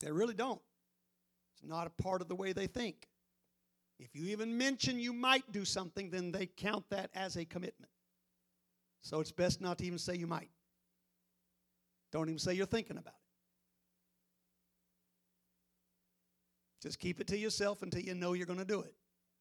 They really don't. It's not a part of the way they think. If you even mention you might do something, then they count that as a commitment. So it's best not to even say you might. Don't even say you're thinking about it. Just keep it to yourself until you know you're going to do it.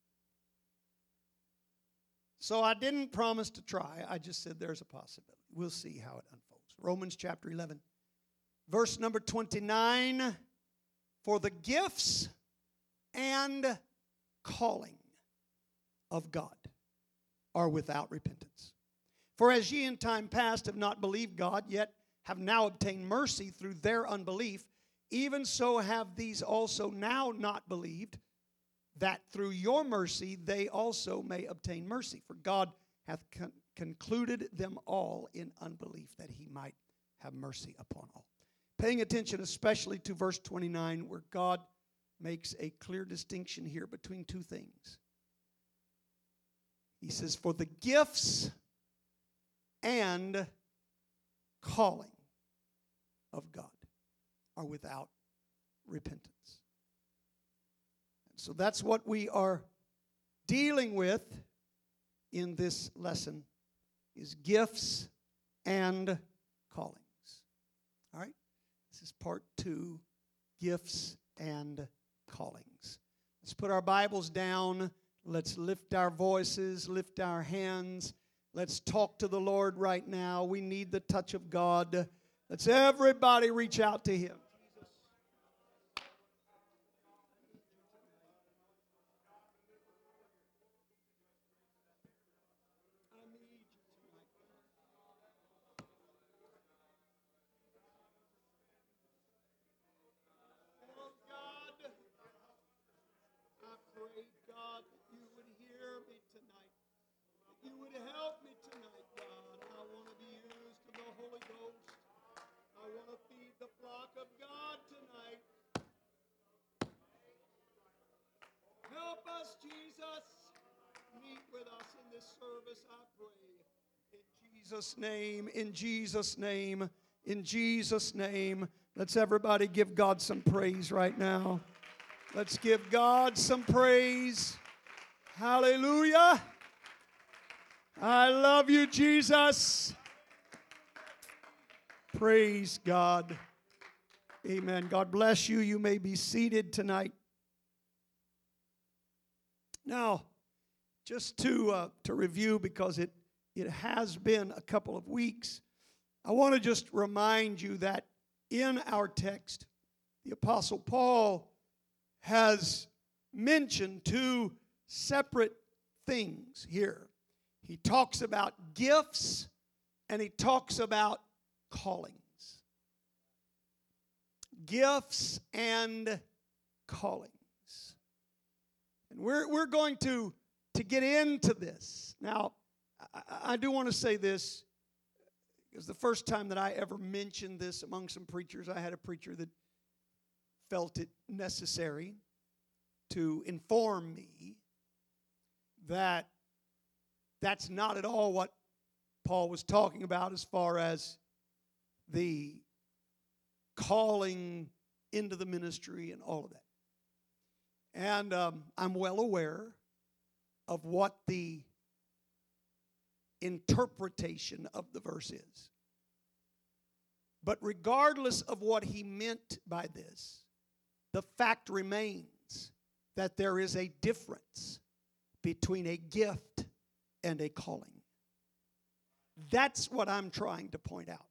So I didn't promise to try. I just said there's a possibility. We'll see how it unfolds. Romans chapter 11, verse number 29. For the gifts and calling of God are without repentance. For as ye in time past have not believed God, yet have now obtained mercy through their unbelief, even so have these also now not believed, that through your mercy they also may obtain mercy. For God hath concluded them all in unbelief, that he might have mercy upon all. Paying attention especially to verse 29, where God makes a clear distinction here between two things. He says, for the gifts and calling of God are without repentance. And so that's what we are dealing with in this lesson, is gifts and callings. All right? This is part 2, gifts and callings. Let's put our Bibles down. Let's lift our voices, lift our hands. Let's talk to the Lord right now. We need the touch of God. Let's everybody reach out to him. God, that you would hear me tonight. That you would help me tonight, God. I want to be used of the Holy Ghost. I want to feed the flock of God tonight. Help us, Jesus. Meet with us in this service, I pray. In Jesus' name, in Jesus' name, in Jesus' name. Let's everybody give God some praise right now. Let's give God some praise. Hallelujah. I love you, Jesus. Praise God. Amen. God bless you. You may be seated tonight. Now, just to review, because it has been a couple of weeks, I want to just remind you that in our text, the Apostle Paul has mentioned 2 separate things here. He talks about gifts and he talks about callings. Gifts and callings. And we're going to get into this. Now, I do want to say this, because the first time that I ever mentioned this among some preachers, I had a preacher that felt it necessary to inform me that that's not at all what Paul was talking about as far as the calling into the ministry and all of that. And I'm well aware of what the interpretation of the verse is. But regardless of what he meant by this, the fact remains that there is a difference between a gift and a calling. That's what I'm trying to point out.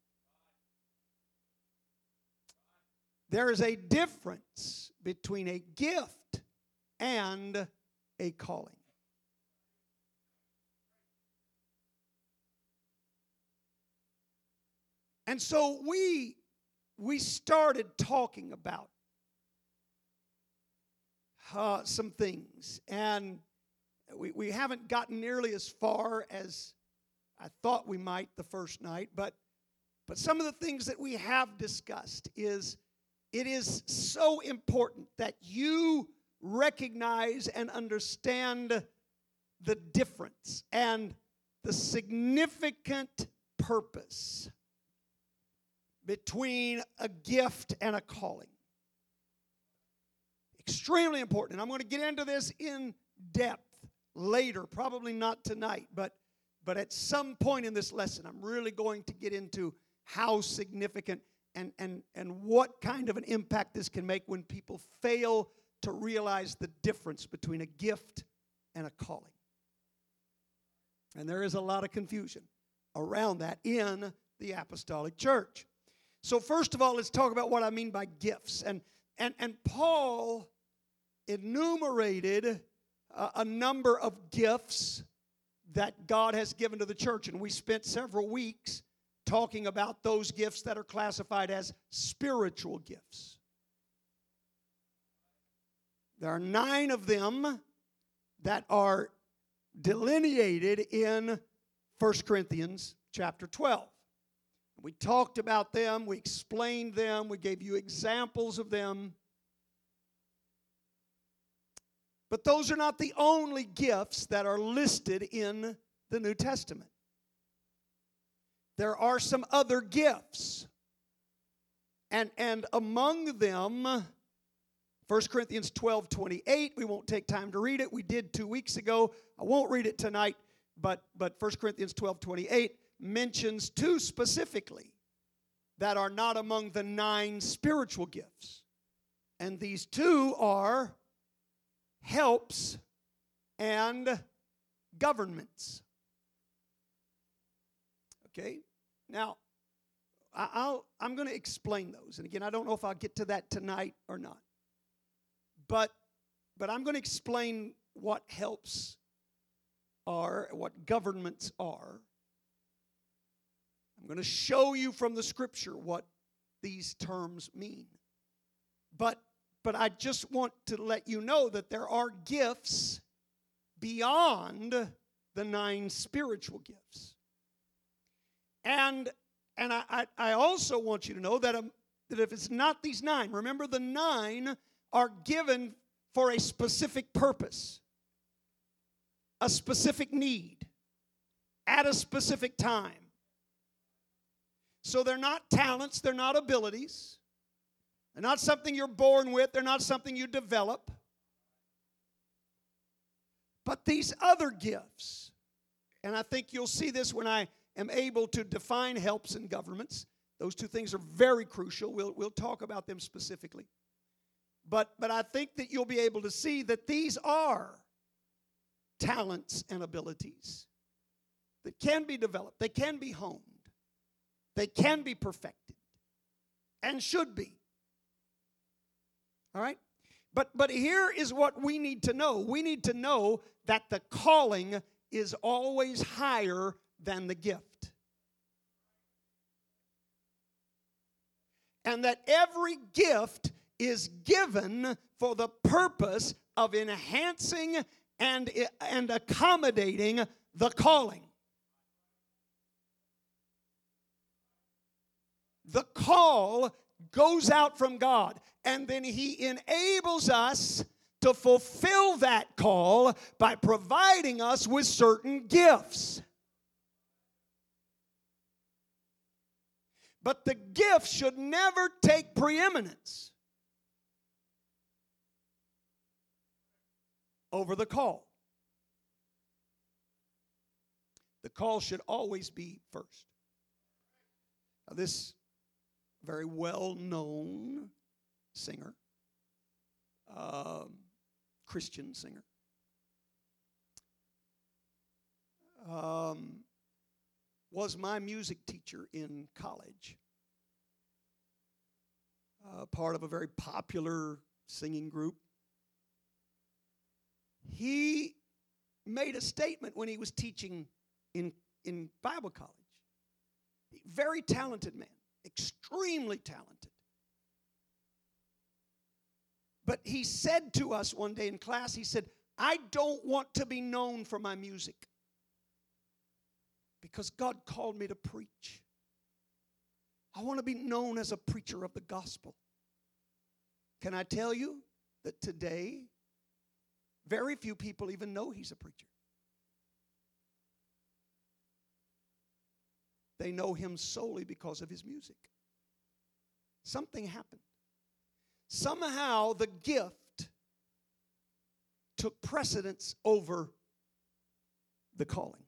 There is a difference between a gift and a calling. And so we started talking about some things, and we haven't gotten nearly as far as I thought we might the first night, but some of the things that we have discussed is it is so important that you recognize and understand the difference and the significant purpose between a gift and a calling. Extremely important. And I'm going to get into this in depth later, probably not tonight, but at some point in this lesson, I'm really going to get into how significant and what kind of an impact this can make when people fail to realize the difference between a gift and a calling. And there is a lot of confusion around that in the apostolic church. So first of all, let's talk about what I mean by gifts. And Paul enumerated a number of gifts that God has given to the church. And we spent several weeks talking about those gifts that are classified as spiritual gifts. There are 9 of them that are delineated in 1 Corinthians chapter 12. We talked about them, we explained them, we gave you examples of them. But those are not the only gifts that are listed in the New Testament. There are some other gifts. And among them, 1 Corinthians 12:28, we won't take time to read it. We did 2 weeks ago. I won't read it tonight, but 1 Corinthians 12:28 mentions 2 specifically that are not among the 9 spiritual gifts. And these 2 are helps and governments. Okay? Now, I'm going to explain those. And again, I don't know if I'll get to that tonight or not. But I'm going to explain what helps are, what governments are. I'm going to show you from the Scripture what these terms mean. But I just want to let you know that there are gifts beyond the 9 spiritual gifts. And I also want you to know that if it's not these 9, remember the 9 are given for a specific purpose, a specific need, at a specific time. So they're not talents, they're not abilities. They're not something you're born with. They're not something you develop. But these other gifts, and I think you'll see this when I am able to define helps and governments. Those 2 things are very crucial. We'll talk about them specifically. But I think that you'll be able to see that these are talents and abilities that can be developed. They can be honed. They can be perfected and should be. All right? But here is what we need to know. We need to know that the calling is always higher than the gift. And that every gift is given for the purpose of enhancing and accommodating the calling. The call goes out from God, and then He enables us to fulfill that call by providing us with certain gifts. But the gift should never take preeminence over the call. The call should always be first. Now, this very well-known singer, Christian singer, was my music teacher in college. Part of a very popular singing group. He made a statement when he was teaching in Bible college. Very talented man, extremely talented. But he said to us one day in class, he said, I don't want to be known for my music because God called me to preach. I want to be known as a preacher of the gospel. Can I tell you that today, very few people even know he's a preacher. They know him solely because of his music. Something happened. Somehow the gift took precedence over the calling.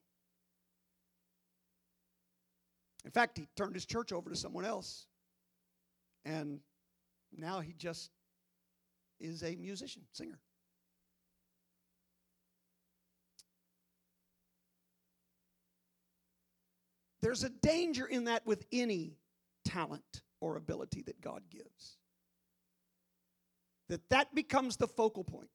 In fact, he turned his church over to someone else. And now he just is a musician, singer. There's a danger in that with any talent or ability that God gives. That becomes the focal point.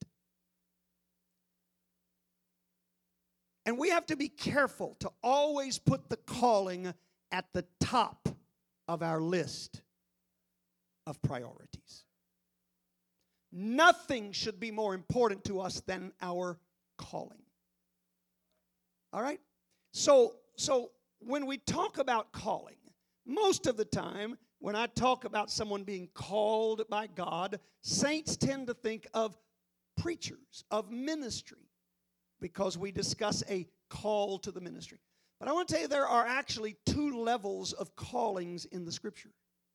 And we have to be careful to always put the calling at the top of our list of priorities. Nothing should be more important to us than our calling. All right? So when we talk about calling, most of the time, when I talk about someone being called by God, saints tend to think of preachers, of ministry, because we discuss a call to the ministry. But I want to tell you there are actually two levels of callings in the Scripture.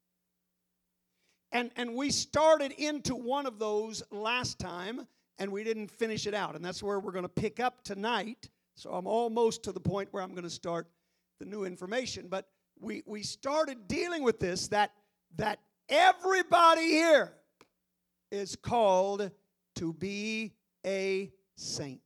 And we started into one of those last time, and we didn't finish it out. And that's where we're going to pick up tonight. So I'm almost to the point where I'm going to start the new information. But we started dealing with this, that everybody here is called to be a saint.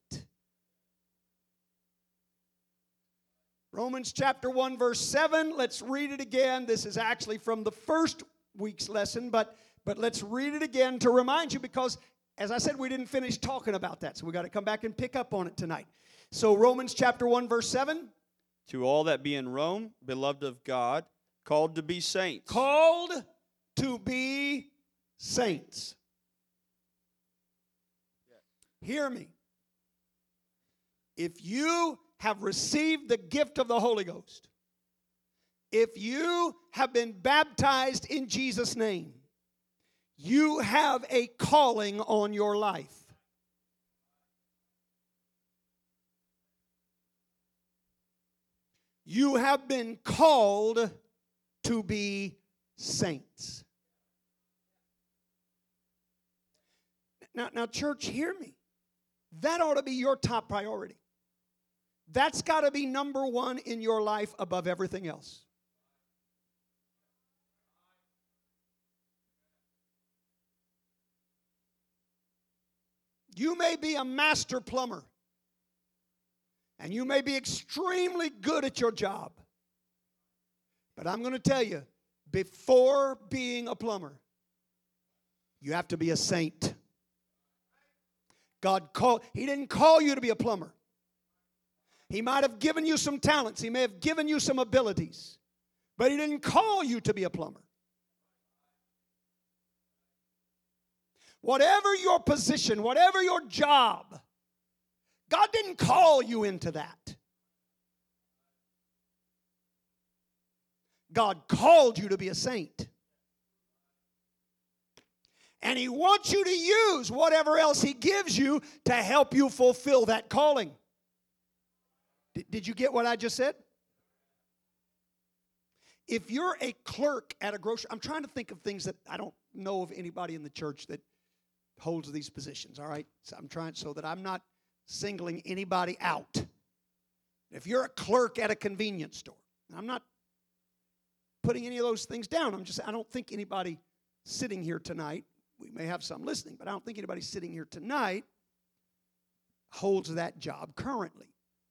Romans chapter 1, verse 7. Let's read it again. This is actually from the first week's lesson, but let's read it again to remind you, because, as I said, we didn't finish talking about that, so we got to come back and pick up on it tonight. So Romans chapter 1, verse 7. To all that be in Rome, beloved of God, called to be saints. Called to be saints. Hear me. If you have received the gift of the Holy Ghost, if you have been baptized in Jesus' name, you have a calling on your life. You have been called to be saints. Now, church, hear me. That ought to be your top priority. That's got to be number one in your life above everything else. You may be a master plumber, and you may be extremely good at your job. But I'm going to tell you, before being a plumber, you have to be a saint. He didn't call you to be a plumber. He might have given you some talents. He may have given you some abilities. But He didn't call you to be a plumber. Whatever your position, whatever your job, God didn't call you into that. God called you to be a saint. And He wants you to use whatever else He gives you to help you fulfill that calling. Did you get what I just said? If you're a clerk at a grocery, I'm trying to think of things that I don't know of anybody in the church that holds these positions, all right? So I'm trying so that I'm not singling anybody out. If you're a clerk at a convenience store, I'm not putting any of those things down. I don't think anybody sitting here tonight, we may have some listening, but I don't think anybody sitting here tonight holds that job currently.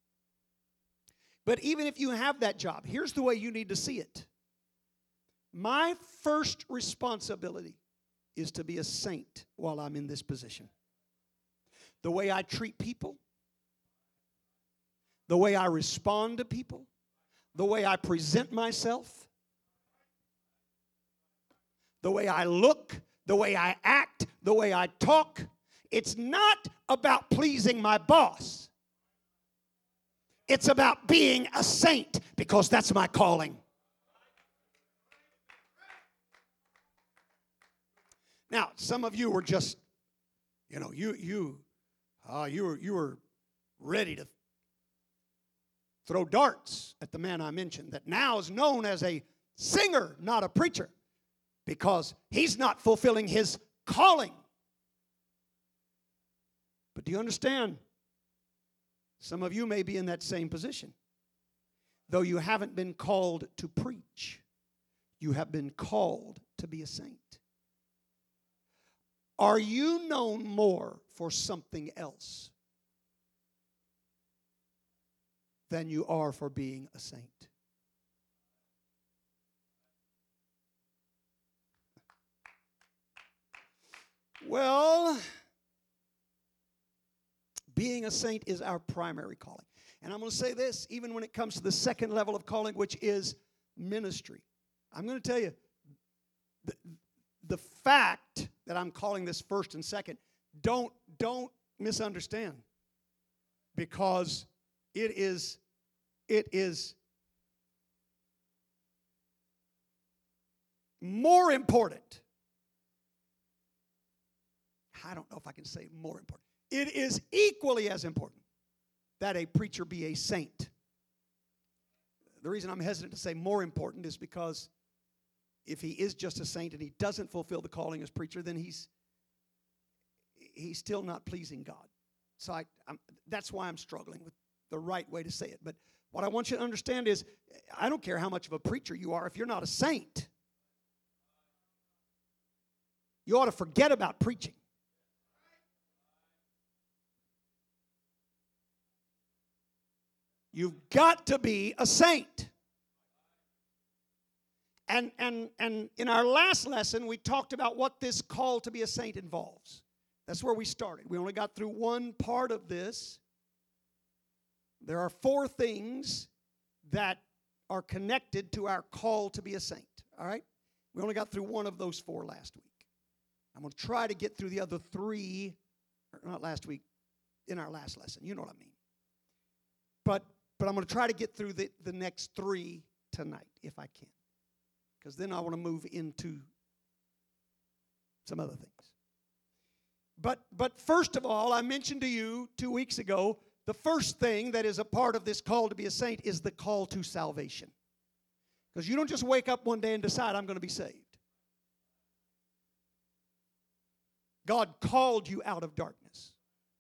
But even if you have that job, here's the way you need to see it. My first responsibility is to be a saint while I'm in this position. The way I treat people, the way I respond to people, the way I present myself, the way I look, the way I act, the way I talk. It's not about pleasing my boss. It's about being a saint, because that's my calling. Now, some of you were just, you were ready to throw darts at the man I mentioned that now is known as a singer, not a preacher, because he's not fulfilling his calling. But do you understand? Some of you may be in that same position. Though you haven't been called to preach, you have been called to be a saint. Are you known more for something else than you are for being a saint? Well, being a saint is our primary calling. And I'm going to say this, even when it comes to the second level of calling, which is ministry. I'm going to tell you, the fact that I'm calling this first and second, don't misunderstand. Because it is more important. I don't know if I can say more important. It is equally as important that a preacher be a saint. The reason I'm hesitant to say more important is because if he is just a saint and he doesn't fulfill the calling as preacher, then he's still not pleasing God. So that's why I'm struggling with the right way to say it. But what I want you to understand is, I don't care how much of a preacher you are if you're not a saint. You ought to forget about preaching. You've got to be a saint. And in our last lesson, we talked about what this call to be a saint involves. That's where we started. We only got through one part of this. There are 4 things that are connected to our call to be a saint. All right? We only got through one of those 4 last week. I'm going to try to get through the other 3, or not last week, in our last lesson. You know what I mean. But I'm going to try to get through the next 3 tonight, if I can. Because then I want to move into some other things. But first of all, I mentioned to you 2 weeks ago, the first thing that is a part of this call to be a saint is the call to salvation. Because you don't just wake up one day and decide, I'm going to be saved. God called you out of darkness.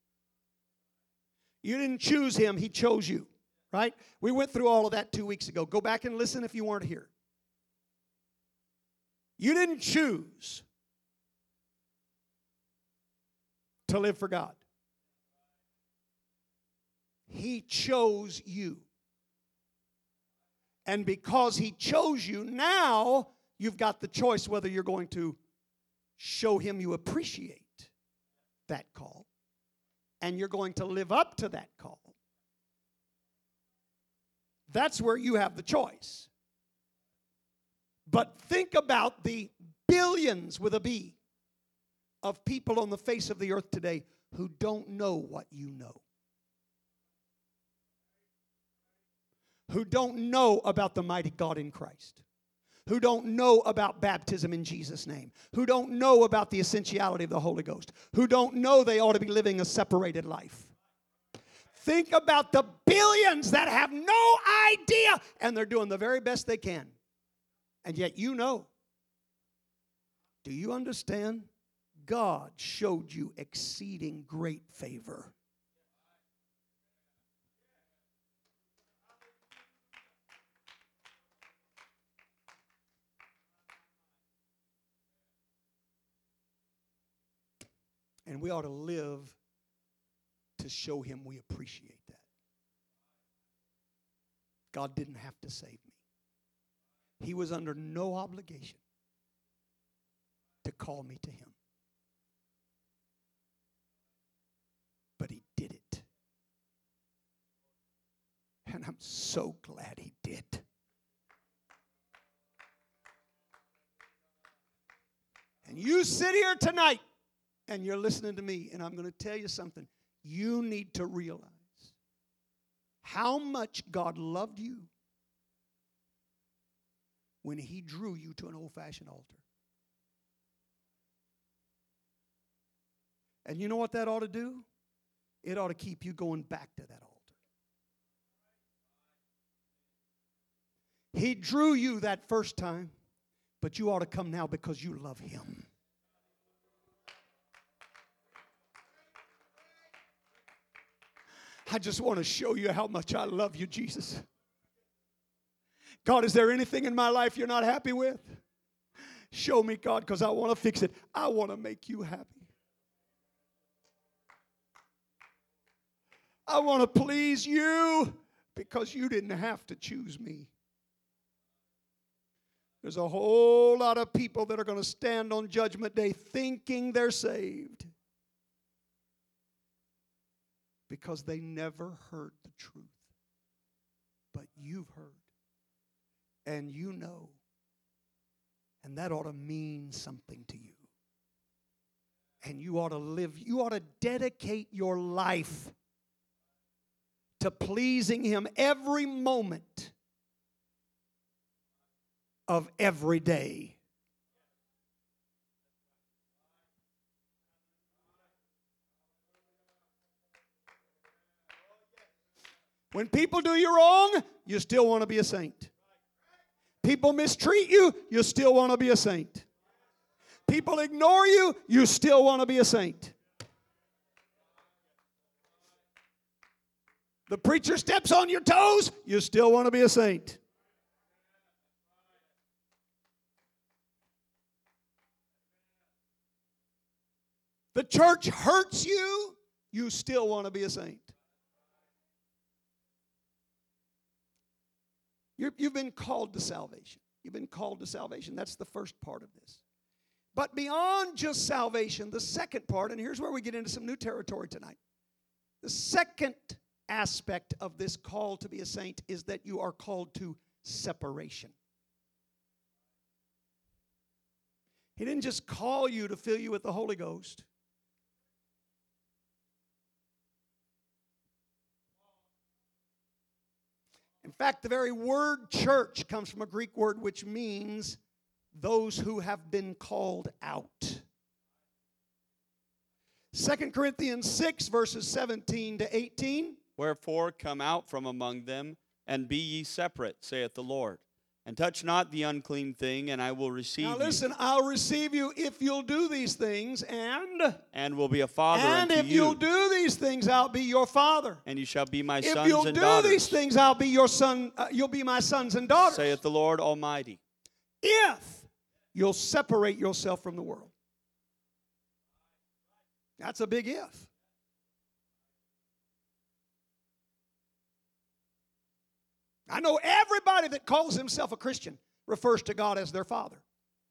You didn't choose him, he chose you. Right? We went through all of that 2 weeks ago. Go back and listen if you weren't here. You didn't choose to live for God. He chose you. And because he chose you, now you've got the choice whether you're going to show him you appreciate that call and you're going to live up to that call. That's where you have the choice. But think about the billions with a B of people on the face of the earth today who don't know what you know. Who don't know about the mighty God in Christ. Who don't know about baptism in Jesus' name. Who don't know about the essentiality of the Holy Ghost. Who don't know they ought to be living a separated life. Think about the billions that have no idea, and they're doing the very best they can. And yet you know. Do you understand? God showed you exceeding great favor. And we ought to live to show him we appreciate that. God didn't have to save me. He was under no obligation to call me to him. But he did it. And I'm so glad he did. And you sit here tonight and you're listening to me, and I'm going to tell you something. You need to realize how much God loved you when he drew you to an old-fashioned altar. And you know what that ought to do? It ought to keep you going back to that altar. He drew you that first time, but you ought to come now because you love him. I just want to show you how much I love you, Jesus. God, is there anything in my life you're not happy with? Show me, God, because I want to fix it. I want to make you happy. I want to please you because you didn't have to choose me. There's a whole lot of people that are going to stand on Judgment Day thinking they're saved because they never heard the truth. But you've heard, and you know, and that ought to mean something to you. And you ought to live, you ought to dedicate your life to pleasing Him every moment of every day. When people do you wrong, you still want to be a saint. People mistreat you, you still want to be a saint. People ignore you, you still want to be a saint. The preacher steps on your toes, you still want to be a saint. The church hurts you, you still want to be a saint. You've been called to salvation. You've been called to salvation. That's the first part of this. But beyond just salvation, the second part, and here's where we get into some new territory tonight. The second aspect of this call to be a saint is that you are called to separation. He didn't just call you to fill you with the Holy Ghost. In fact, the very word church comes from a Greek word which means those who have been called out. 2 Corinthians 6, verses 17 to 18. Wherefore come out from among them, and be ye separate, saith the Lord. And touch not the unclean thing, and I will receive you. Now listen, I'll receive you if you'll do these things, and will be a father and unto if you'll do these things, I'll be your father. And you shall be my If sons you'll and do daughters, these things, I'll be your son. You'll be my sons and daughters. saith the Lord Almighty. If you'll separate yourself from the world. That's a big if. I know everybody that calls himself a Christian refers to God as their Father.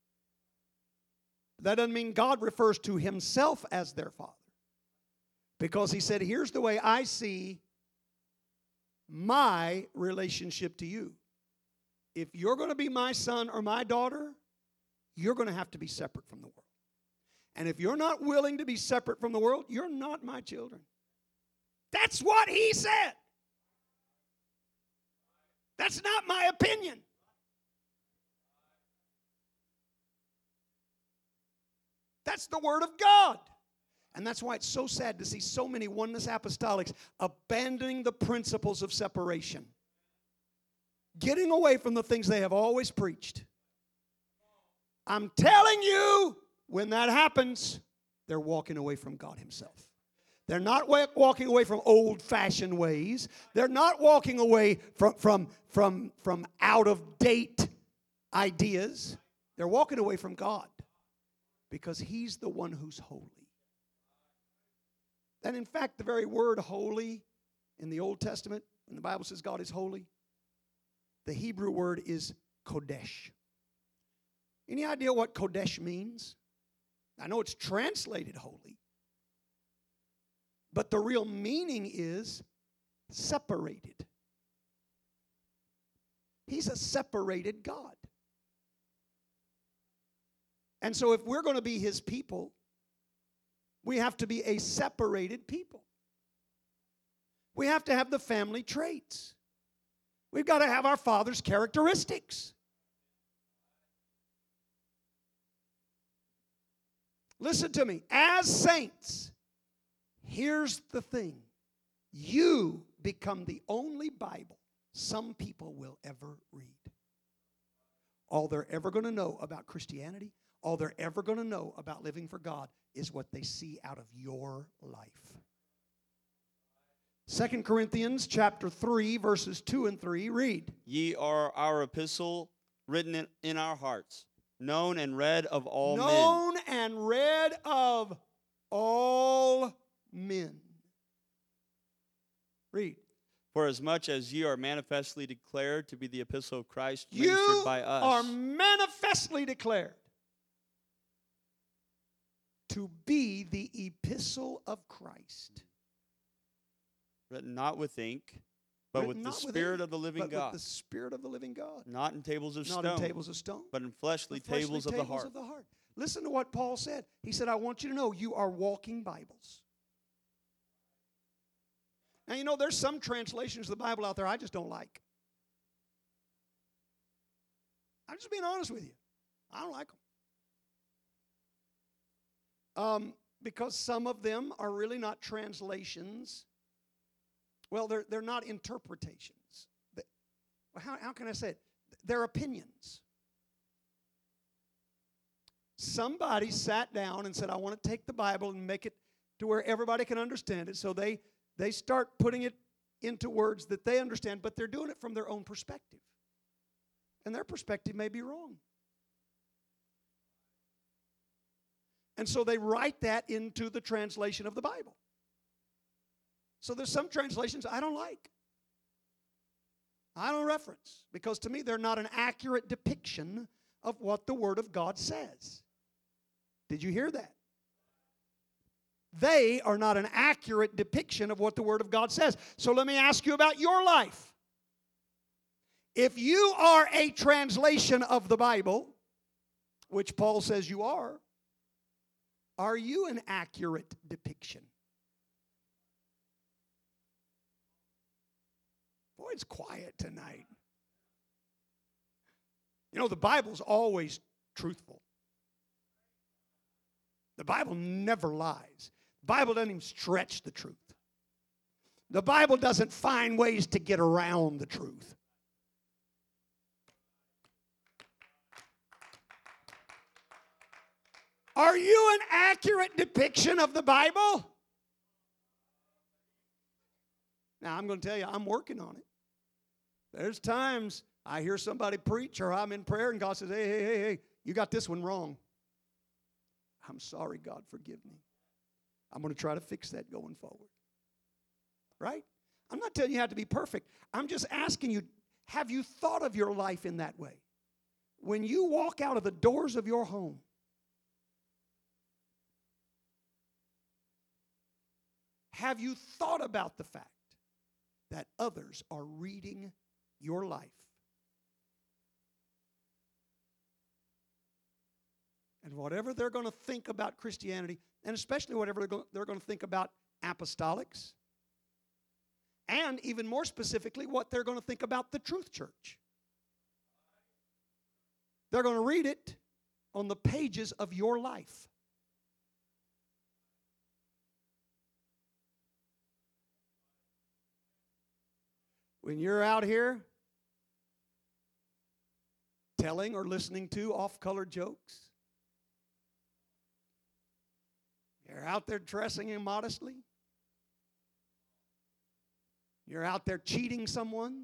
That doesn't mean God refers to Himself as their Father. Because He said, here's the way I see my relationship to you. If you're going to be my son or my daughter, you're going to have to be separate from the world. And if you're not willing to be separate from the world, you're not my children. That's what He said. That's not my opinion. That's the Word of God. And that's why it's so sad to see so many oneness apostolics abandoning the principles of separation. Getting away from the things they have always preached. I'm telling you, when that happens, they're walking away from God Himself. They're not walking away from old-fashioned ways. They're not walking away from out-of-date ideas. They're walking away from God because He's the one who's holy. And in fact, the very word holy in the Old Testament, when the Bible says God is holy, the Hebrew word is kodesh. Any idea what kodesh means? I know it's translated holy. But the real meaning is separated. He's a separated God. And so if we're going to be His people, we have to be a separated people. We have to have the family traits. We've got to have our Father's characteristics. Listen to me. As saints, here's the thing. You become the only Bible some people will ever read. All they're ever going to know about Christianity, all they're ever going to know about living for God is what they see out of your life. 2 Corinthians chapter 3, verses 2 and 3. Read. Ye are our epistle written in our hearts, known and read of all men. Known and read of all men. Read. For as much as ye are manifestly declared to be the epistle of Christ ministered You by us. are manifestly declared to be the epistle of Christ. Written not with ink, but Written with the not with Spirit ink, of the living but God. with the Spirit of the living God. Not in tables of Not stone, in tables of stone, but in fleshly, but fleshly tables of the heart. Listen to what Paul said. He said, I want you to know you are walking Bibles. Now, you know, there's some translations of the Bible out there I just don't like. I'm just being honest with you. I don't like them. Because some of them are really not translations. Well, they're not interpretations. How can I say it? They're opinions. Somebody sat down and said, I want to take the Bible and make it to where everybody can understand it. So they start putting it into words that they understand, but they're doing it from their own perspective. And their perspective may be wrong. And so they write that into the translation of the Bible. So there's some translations I don't like. I don't reference, because to me they're not an accurate depiction of what the Word of God says. Did you hear that? They are not an accurate depiction of what the Word of God says. So let me ask you about your life. If you are a translation of the Bible, which Paul says you are you an accurate depiction? Boy, it's quiet tonight. You know, the Bible's always truthful. The Bible never lies. The Bible doesn't even stretch the truth. The Bible doesn't find ways to get around the truth. Are you an accurate depiction of the Bible? Now, I'm going to tell you, I'm working on it. There's times I hear somebody preach or I'm in prayer and God says, hey, you got this one wrong. I'm sorry, God, forgive me. I'm going to try to fix that going forward. Right? I'm not telling you how to be perfect. I'm just asking you, have you thought of your life in that way? When you walk out of the doors of your home, have you thought about the fact that others are reading your life? And whatever they're going to think about Christianity, and especially whatever they're going to think about apostolics, and even more specifically, what they're going to think about the Truth Church. They're going to read it on the pages of your life. When you're out here telling or listening to off-color jokes, you're out there dressing immodestly, you're out there cheating someone,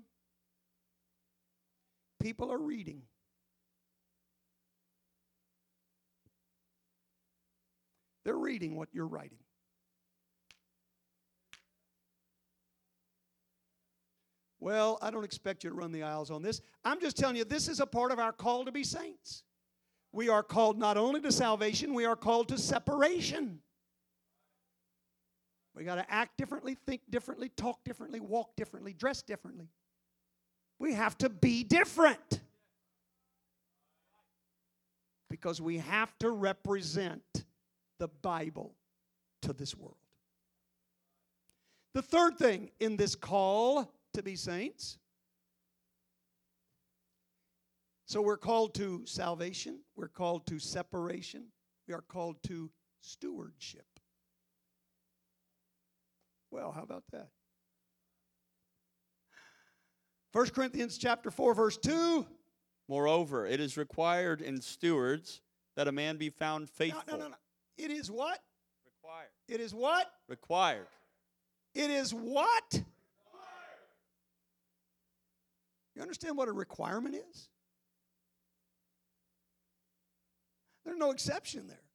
people are reading. They're reading what you're writing. Well, I don't expect you to run the aisles on this. I'm just telling you, this is a part of our call to be saints. We are called not only to salvation, we are called to separation. We got to act differently, think differently, talk differently, walk differently, dress differently. We have to be different. Because we have to represent the Bible to this world. The third thing in this call to be saints. So we're called to salvation. We're called to separation. We are called to stewardship. Well, how about that? 1 Corinthians chapter 4, verse 2. Moreover, it is required in stewards that a man be found faithful. No. It is what? Required. It is what? Required. It is what? You understand what a requirement is? There's no exception there.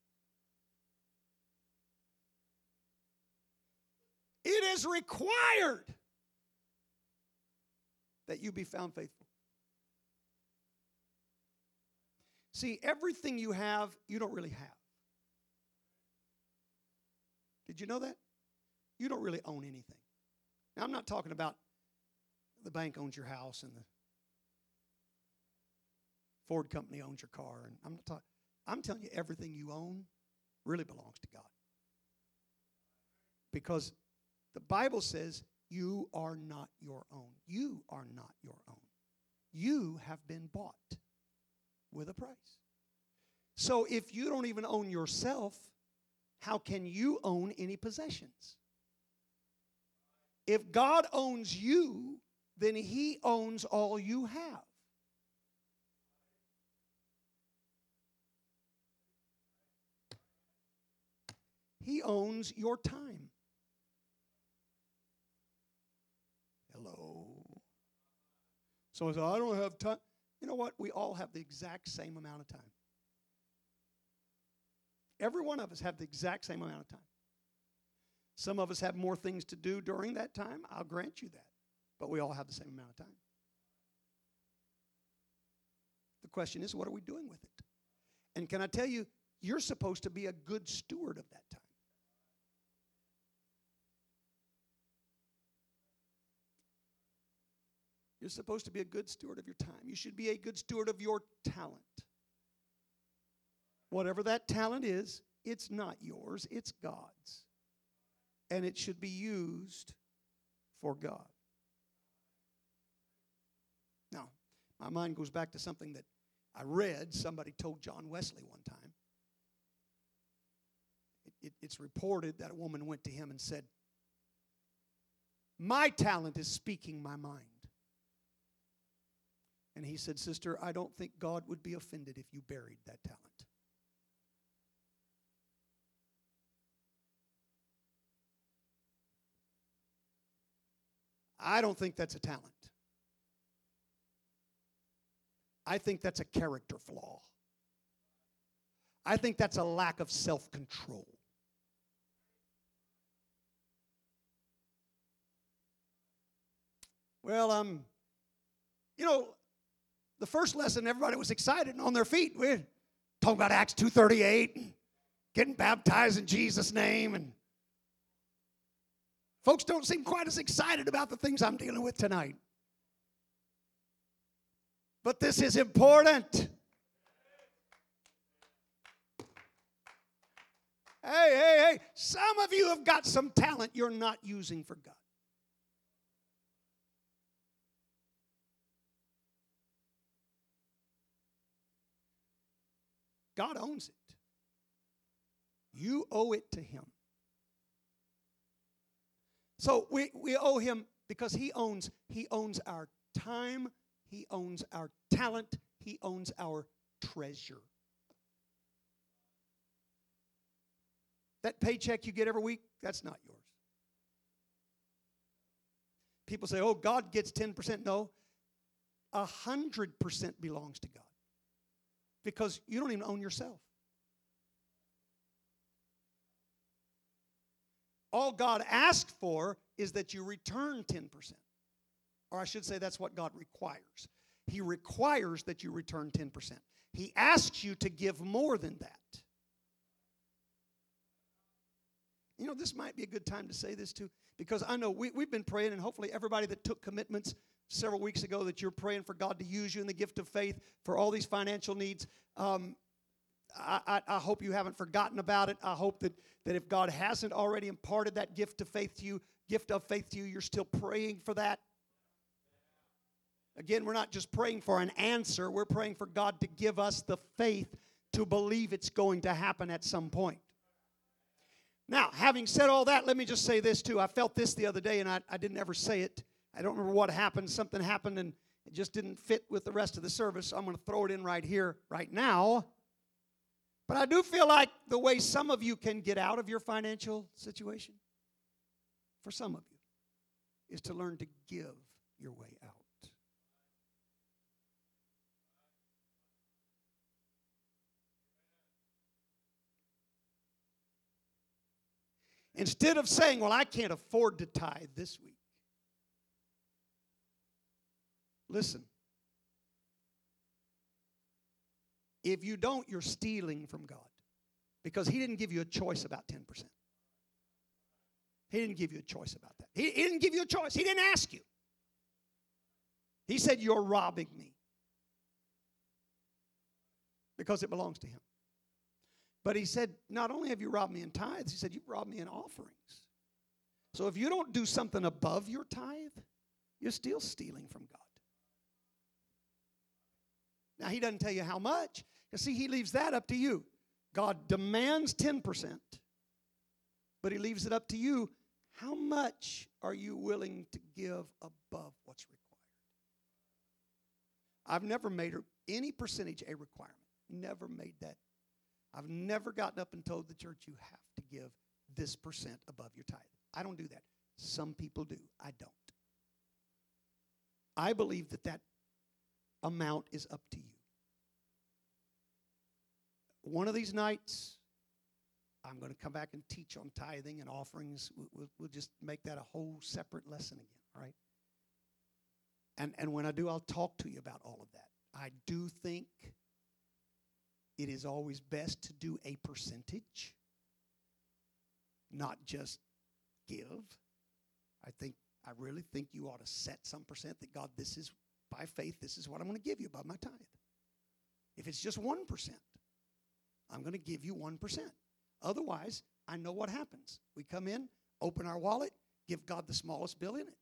It is required that you be found faithful. See, everything you have, you don't really have. Did you know that? You don't really own anything. Now, I'm not talking about the bank owns your house and the Ford company owns your car. And I'm telling you, everything you own really belongs to God. Because the Bible says you are not your own. You are not your own. You have been bought with a price. So if you don't even own yourself, how can you own any possessions? If God owns you, then He owns all you have. He owns your time. Hello. Someone says, I don't have time. You know what? We all have the exact same amount of time. Every one of us have the exact same amount of time. Some of us have more things to do during that time. I'll grant you that. But we all have the same amount of time. The question is, what are we doing with it? And can I tell you, you're supposed to be a good steward of that time. You're supposed to be a good steward of your time. You should be a good steward of your talent. Whatever that talent is, it's not yours, it's God's. And it should be used for God. Now, my mind goes back to something that I read. Somebody told John Wesley one time. It's reported that a woman went to him and said, my talent is speaking my mind. And he said, sister, I don't think God would be offended if you buried that talent. I don't think that's a talent. I think that's a character flaw. I think that's a lack of self-control. Well, the first lesson, everybody was excited and on their feet. We're talking about Acts 2:38 and getting baptized in Jesus' name. And folks don't seem quite as excited about the things I'm dealing with tonight. But this is important. Hey. Some of you have got some talent you're not using for God. God owns it. You owe it to Him. So we owe Him because He owns our time, He owns our talent, He owns our treasure. That paycheck you get every week, that's not yours. People say, oh, God gets 10%. No, 100% belongs to God. Because you don't even own yourself. All God asked for is that you return 10%. Or I should say that's what God requires. He requires that you return 10%. He asks you to give more than that. You know, this might be a good time to say this too, because I know we've been praying, and hopefully everybody that took commitments several weeks ago that you're praying for God to use you in the gift of faith for all these financial needs. I hope you haven't forgotten about it. I hope that if God hasn't already imparted that gift of faith to you, you're still praying for that. Again, we're not just praying for an answer. We're praying for God to give us the faith to believe it's going to happen at some point. Now, having said all that, let me just say this too. I felt this the other day, and I didn't ever say it. I don't remember what happened. Something happened, and it just didn't fit with the rest of the service. So I'm going to throw it in right here, right now. But I do feel like the way some of you can get out of your financial situation, for some of you, is to learn to give your way out. Instead of saying, well, I can't afford to tithe this week. Listen. If you don't, you're stealing from God. Because He didn't give you a choice about 10%. He didn't give you a choice about that. He didn't give you a choice. He didn't ask you. He said, you're robbing me. Because it belongs to Him. But He said, not only have you robbed me in tithes, He said, you've robbed me in offerings. So if you don't do something above your tithe, you're still stealing from God. Now, He doesn't tell you how much. Because, see, He leaves that up to you. God demands 10%, but He leaves it up to you. How much are you willing to give above what's required? I've never made any percentage a requirement. Never made that. I've never gotten up and told the church you have to give this percent above your tithe. I don't do that. Some people do. I don't. I believe that amount is up to you. One of these nights, I'm going to come back and teach on tithing and offerings. We'll just make that a whole separate lesson again, all right? And when I do, I'll talk to you about all of that. I do think it is always best to do a percentage, not just give. I really think you ought to set some percent that, God, this is, by faith, this is what I'm going to give you above my tithe. If it's just 1%, I'm going to give you 1%. Otherwise, I know what happens. We come in, open our wallet, give God the smallest bill in it.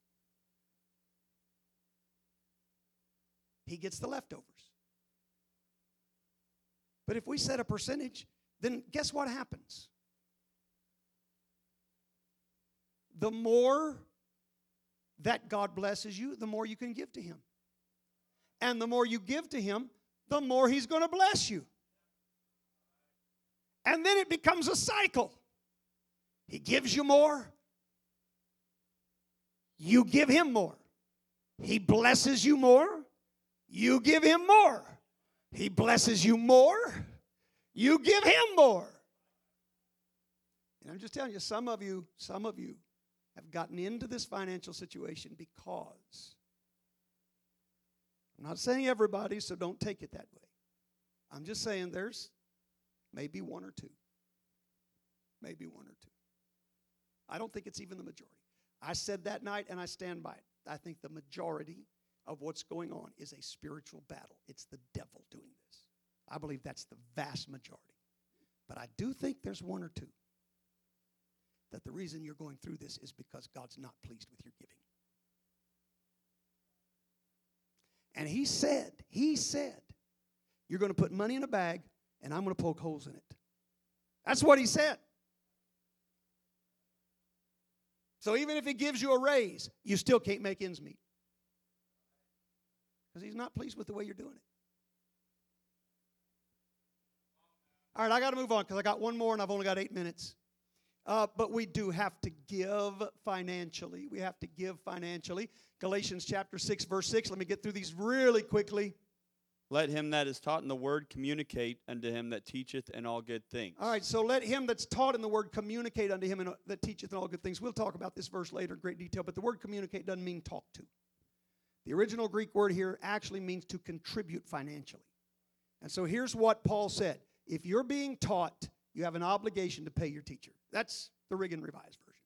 He gets the leftovers. But if we set a percentage, then guess what happens? The more that God blesses you, the more you can give to Him. And the more you give to Him, the more He's going to bless you. And then it becomes a cycle. He gives you more. You give Him more. He blesses you more. You give Him more. He blesses you more. You give Him more. And I'm just telling you, some of you have gotten into this financial situation because, I'm not saying everybody, so don't take it that way. I'm just saying there's maybe one or two. Maybe one or two. I don't think it's even the majority. I said that night, and I stand by it. I think the majority of what's going on is a spiritual battle. It's the devil doing this. I believe that's the vast majority. But I do think there's one or two that the reason you're going through this is because God's not pleased with your giving. And He said, you're going to put money in a bag, and I'm going to poke holes in it. That's what He said. So even if He gives you a raise, you still can't make ends meet. Because He's not pleased with the way you're doing it. All right, I got to move on because I got one more and I've only got 8 minutes. But we do have to give financially. We have to give financially. Galatians chapter 6, verse 6. Let me get through these really quickly. Let him that is taught in the word communicate unto him that teacheth in all good things. All right, so let him that's taught in the word communicate unto him that teacheth in all good things. We'll talk about this verse later in great detail, but the word communicate doesn't mean talk to. The original Greek word here actually means to contribute financially. And so here's what Paul said. If you're being taught, you have an obligation to pay your teacher. That's the Riggin Revised Version.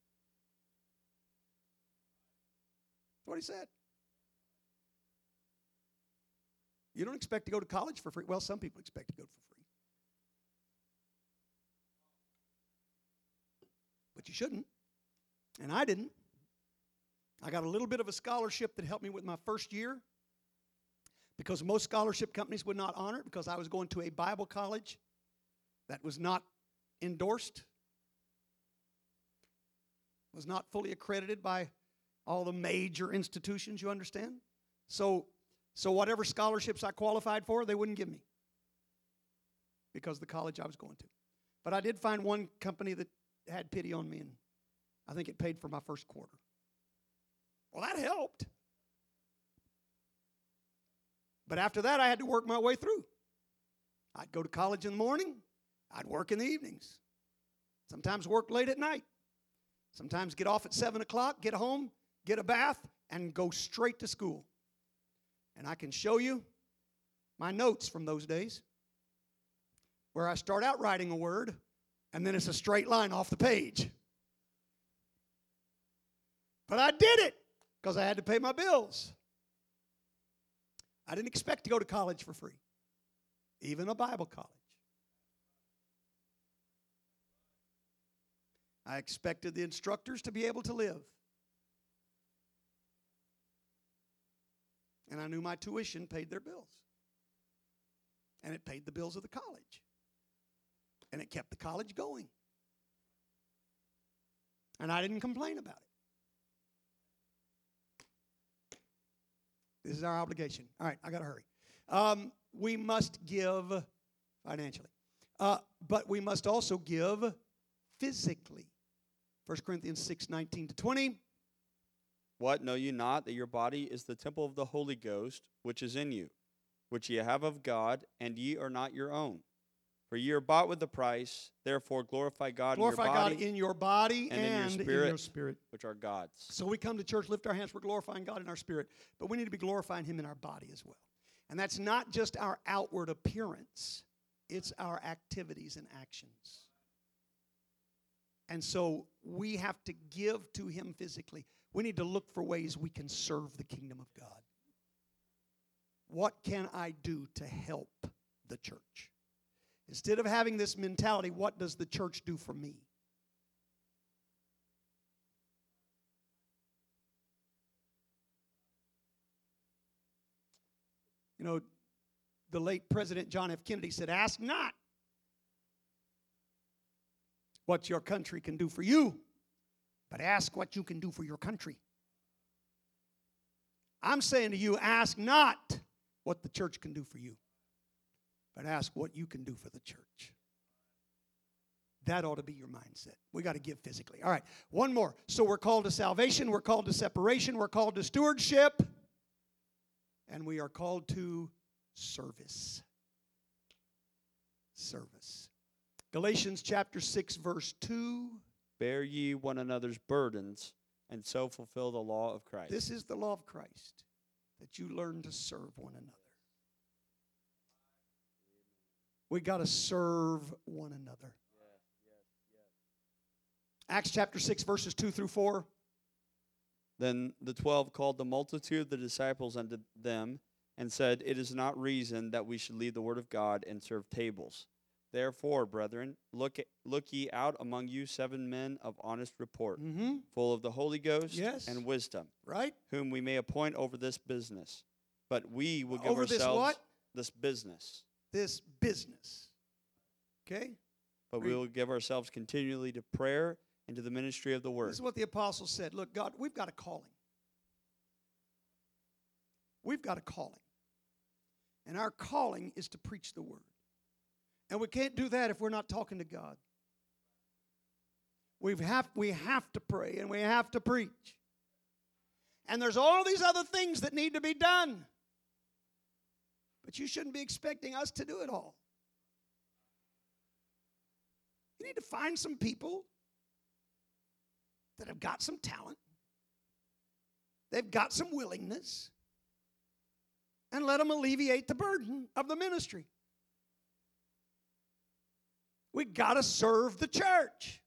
That's what he said. You don't expect to go to college for free. Well, some people expect to go for free. But you shouldn't. And I didn't. I got a little bit of a scholarship that helped me with my first year because most scholarship companies would not honor it because I was going to a Bible college that was not endorsed, was not fully accredited by all the major institutions, you understand? So whatever scholarships I qualified for, they wouldn't give me because of the college I was going to. But I did find one company that had pity on me, and I think it paid for my first quarter. Well, that helped. But after that, I had to work my way through. I'd go to college in the morning. I'd work in the evenings. Sometimes work late at night. Sometimes get off at 7 o'clock, get home, get a bath, and go straight to school. And I can show you my notes from those days where I start out writing a word, and then it's a straight line off the page. But I did it because I had to pay my bills. I didn't expect to go to college for free, even a Bible college. I expected the instructors to be able to live. And I knew my tuition paid their bills. And it paid the bills of the college. And it kept the college going. And I didn't complain about it. This is our obligation. All right, I got to hurry. We must give financially. But we must also give physically. 1 Corinthians 6:19-20. What, know you not that your body is the temple of the Holy Ghost, which is in you, which ye have of God, and ye are not your own? For ye are bought with a price, therefore glorify God Glorify in your body, God in your body and and in your spirit, which are God's. So we come to church, lift our hands, we're glorifying God in our spirit, but we need to be glorifying Him in our body as well. And that's not just our outward appearance, it's our activities and actions. And so we have to give to Him physically. We need to look for ways we can serve the kingdom of God. What can I do to help the church? Instead of having this mentality, what does the church do for me? You know, the late President John F. Kennedy said, ask not what your country can do for you, but ask what you can do for your country. I'm saying to you, ask not what the church can do for you, but ask what you can do for the church. That ought to be your mindset. We got to give physically. All right, one more. So we're called to salvation, we're called to separation, we're called to stewardship, and we are called to service. Service. Galatians chapter 6, verse 2. Bear ye one another's burdens, and so fulfill the law of Christ. This is the law of Christ, that you learn to serve one another. We got to serve one another. Acts chapter 6, verses 2-4. Then the 12 called the multitude of the disciples unto them, and said, It is not reason that we should leave the word of God and serve tables. Therefore, brethren, look ye out among you 7 men of honest report, full of the Holy Ghost and wisdom, right? Whom we may appoint over this business. But we will give over ourselves this what? This business. This business. Okay? But we will give ourselves continually to prayer and to the ministry of the word. This is what the apostle said. Look, God, we've got a calling. We've got a calling. And our calling is to preach the word. And we can't do that if we're not talking to God. We have to pray and we have to preach. And there's all these other things that need to be done. But you shouldn't be expecting us to do it all. You need to find some people that have got some talent. They've got some willingness. And let them alleviate the burden of the ministry. We got to serve the church.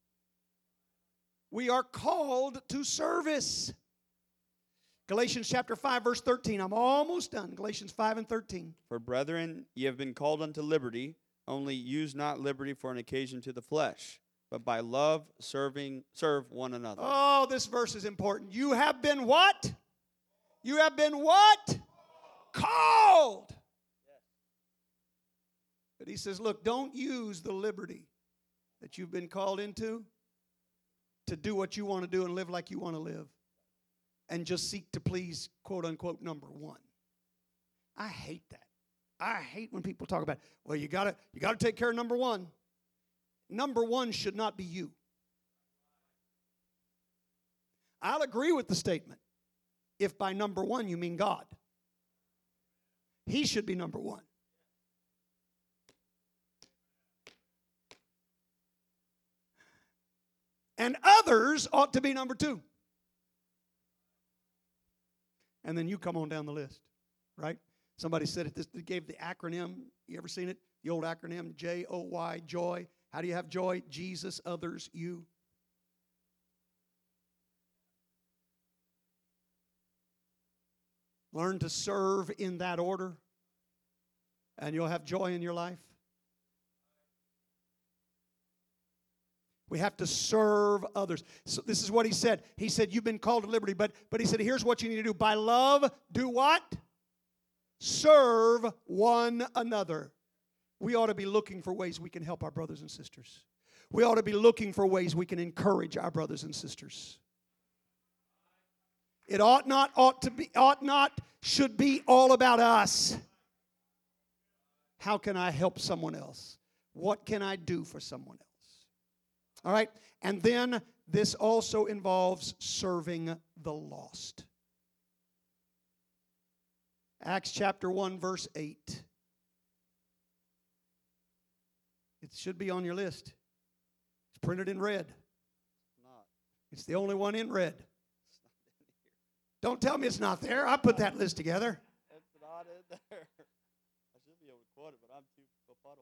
We are called to service. Galatians chapter 5, verse 13. I'm almost done. Galatians 5 and 13. For brethren, ye have been called unto liberty, only use not liberty for an occasion to the flesh, but by love serve one another. Oh, this verse is important. You have been what? You have been what? Called. But he says, look, don't use the liberty that you've been called into to do what you want to do and live like you want to live and just seek to please, quote unquote, number one. I hate that. I hate when people talk about, well, you gotta take care of number one. Number one should not be you. I'll agree with the statement if by number one you mean God. He should be number one. And others ought to be number two. And then you come on down the list, right? Somebody said it, they gave the acronym. You ever seen it? The old acronym, J-O-Y, joy. How do you have joy? Jesus, others, you. Learn to serve in that order, and you'll have joy in your life. We have to serve others. So this is what he said. He said, you've been called to liberty, but he said, here's what you need to do. By love, do what? Serve one another. We ought to be looking for ways we can help our brothers and sisters. We ought to be looking for ways we can encourage our brothers and sisters. It should be all about us. How can I help someone else? What can I do for someone else? All right? And then this also involves serving the lost. Acts chapter 1, verse 8. It should be on your list. It's printed in red. It's the only one in red. Don't tell me it's not there. I put that list together. It's not in there. I should be able to quote it, but I'm too befuddled.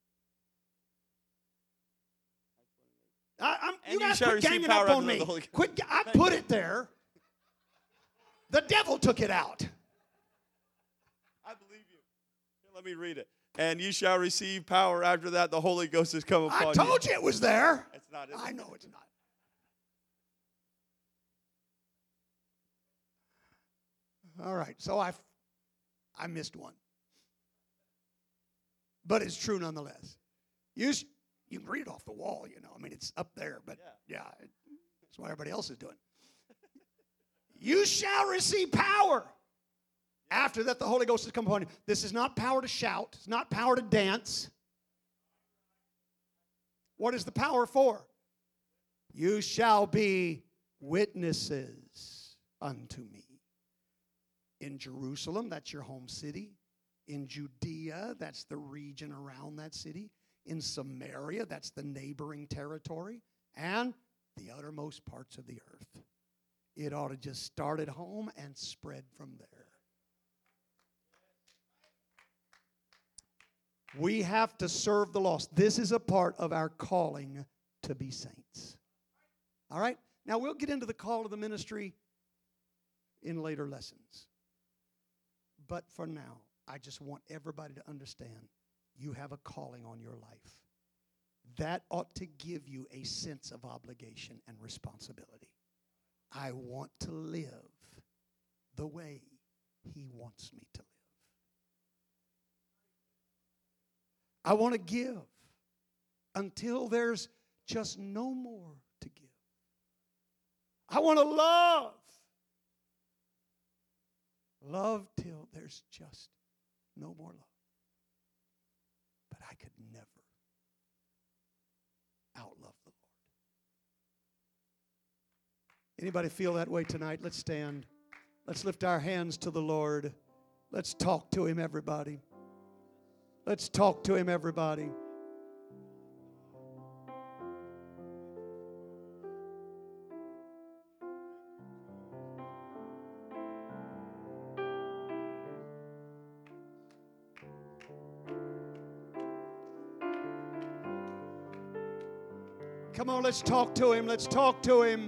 You guys quit ganging up on me. I put it there. The devil took it out. I believe you. Here, let me read it. And you shall receive power after that the Holy Ghost has come upon you. I told you it was there. It's not in there. I know it's not. All right, so I missed one. But it's true nonetheless. You can read it off the wall, you know. I mean, it's up there, but yeah it's what everybody else is doing. You shall receive power. After that, the Holy Ghost has come upon you. This is not power to shout. It's not power to dance. What is the power for? You shall be witnesses unto me. In Jerusalem, that's your home city. In Judea, that's the region around that city. In Samaria, that's the neighboring territory. And the uttermost parts of the earth. It ought to just start at home and spread from there. We have to serve the lost. This is a part of our calling to be saints. All right? Now, we'll get into the call of the ministry in later lessons. But for now, I just want everybody to understand you have a calling on your life. That ought to give you a sense of obligation and responsibility. I want to live the way He wants me to live. I want to give until there's just no more to give. I want to love. Love till there's just no more love. But I could never outlove the Lord. Anybody feel that way tonight? Let's stand. Let's lift our hands to the Lord. Let's talk to Him, everybody. Let's talk to Him, everybody. Come on, let's talk to Him. Let's talk to Him.